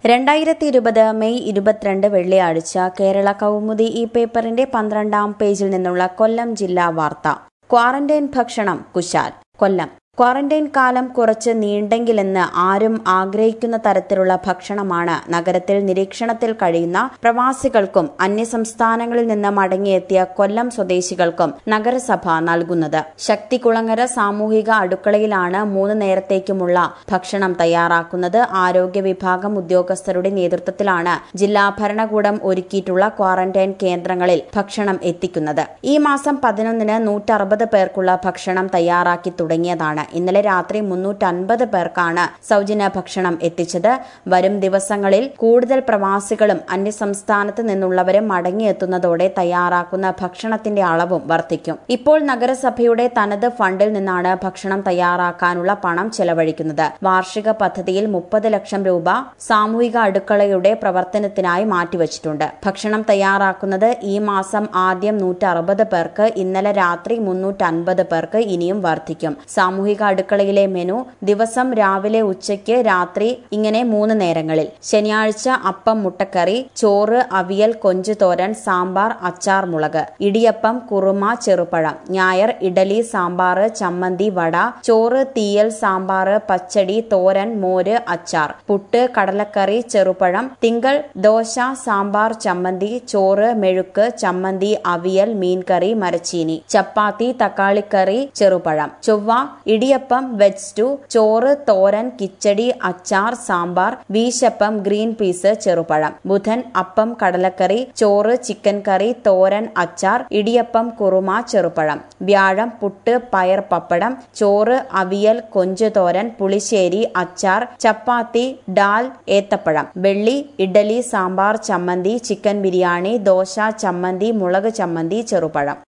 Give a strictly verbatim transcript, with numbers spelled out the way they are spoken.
രണ്ടായിരത്തി ഇരുപത് മെയ് ഇരുപത്തിരണ്ട് വെള്ളിയാഴ്ച കേരള കൗമുദി ഈ പേപ്പറിന്റെ പന്ത്രണ്ടാം പേജിൽ നിന്നുള്ള കൊല്ലം ജില്ലാ വാർത്ത. ക്വാറന്റൈൻ ഭക്ഷണം കുശാൽ. കൊല്ലം. ക്വാറന്റൈൻ കാലം കുറച്ച് നീണ്ടെങ്കിലെന്ന് ആരും ആഗ്രഹിക്കുന്ന തരത്തിലുള്ള ഭക്ഷണമാണ് നഗരത്തിൽ നിരീക്ഷണത്തിൽ കഴിയുന്ന പ്രവാസികൾക്കും അന്യസംസ്ഥാനങ്ങളിൽ നിന്ന് മടങ്ങിയെത്തിയ കൊല്ലം സ്വദേശികൾക്കും നഗരസഭ നൽകുന്നത്. ശക്തികുളങ്ങര സാമൂഹിക അടുക്കളയിലാണ് മൂന്ന് നേരത്തേക്കുമുള്ള ഭക്ഷണം തയ്യാറാക്കുന്നത്. ആരോഗ്യ വിഭാഗം ഉദ്യോഗസ്ഥരുടെ നേതൃത്വത്തിലാണ് ജില്ലാ ഭരണകൂടം ഒരുക്കിയിട്ടുള്ള ക്വാറന്റൈൻ കേന്ദ്രങ്ങളിൽ ഭക്ഷണം എത്തിക്കുന്നത്. ഈ മാസം പതിനൊന്നിന് നൂറ്ററുപത് പേർക്കുള്ള ഭക്ഷണം തയ്യാറാക്കി തുടങ്ങിയതാണ്. ഇന്നലെ രാത്രി മുന്നൂറ്റൻപത് പേർക്കാണ് സൗജന്യ ഭക്ഷണം എത്തിച്ചത്. വരും ദിവസങ്ങളിൽ കൂടുതൽ പ്രവാസികളും അന്യസംസ്ഥാനത്ത് നിന്നുള്ളവരും മടങ്ങിയെത്തുന്നതോടെ തയ്യാറാക്കുന്ന ഭക്ഷണത്തിന്റെ അളവും വർദ്ധിക്കും. ഇപ്പോൾ നഗരസഭയുടെ തനത് ഫണ്ടിൽ നിന്നാണ് ഭക്ഷണം തയ്യാറാക്കാനുള്ള പണം ചെലവഴിക്കുന്നത്. വാർഷിക പദ്ധതിയിൽ മുപ്പത് ലക്ഷം രൂപ സാമൂഹിക അടുക്കളയുടെ പ്രവർത്തനത്തിനായി മാറ്റിവച്ചിട്ടുണ്ട്. ഭക്ഷണം തയ്യാറാക്കുന്നത് ഈ മാസം ആദ്യം നൂറ്ററുപത് പേർക്ക്, ഇന്നലെ രാത്രി മുന്നൂറ്റൻപത് പേർക്ക്, ഇനിയും വർദ്ധിക്കും. സാമൂഹിക അടുക്കളയിലെ മെനു ദിവസം രാവിലെ, ഉച്ചയ്ക്ക്, രാത്രി ഇങ്ങനെ മൂന്ന് നേരങ്ങളിൽ. ശനിയാഴ്ച അപ്പം, മുട്ടക്കറി, ചോറ്, അവിയൽ, കൊഞ്ച് തോരൻ, സാമ്പാർ, അച്ചാർ, മുളക്, ഇടിയപ്പം, കുറുമ, ചെറുപഴം. ഞായർ ഇഡലി, സാമ്പാർ, ചമ്മന്തി, വട. ചോറ് തീയൽ, സാമ്പാർ, പച്ചടി, തോരൻ, മോര്, അച്ചാർ. പുട്ട്, കടലക്കറി, ചെറുപഴം. തിങ്കൾ ദോശ, സാമ്പാർ, ചമ്മന്തി, ചോറ്, മെഴുക്ക്, ചമ്മന്തി, അവിയൽ, മീൻകറി, മരച്ചീനി. ചപ്പാത്തി, തക്കാളിക്കറി, ചെറുപഴം. ചൊവ്വ ഇടിയപ്പം, വെജ് സ്റ്റൂ, ചോറ്, തോരൻ, കിച്ചടി, അച്ചാർ, സാമ്പാർ, വീശപ്പം, ഗ്രീൻ പീസ്, ചെറുപഴം. ബുധൻ അപ്പം, കടലക്കറി, ചോറ്, ചിക്കൻ കറി, തോരൻ, അച്ചാർ, ഇടിയപ്പം, കുറുമ, ചെറുപഴം. വ്യാഴം പുട്ട്, പയർ, പപ്പടം, ചോറ്, അവിയൽ, കൊഞ്ച് തോരൻ, പുളിശ്ശേരി, അച്ചാർ, ചപ്പാത്തി, ഡാൽ, ഏത്തപ്പഴം. വെള്ളി ഇഡലി, സാമ്പാർ, ചമ്മന്തി, ചിക്കൻ ബിരിയാണി, ദോശ, ചമ്മന്തി, മുളക് ചമ്മന്തി, ചെറുപഴം.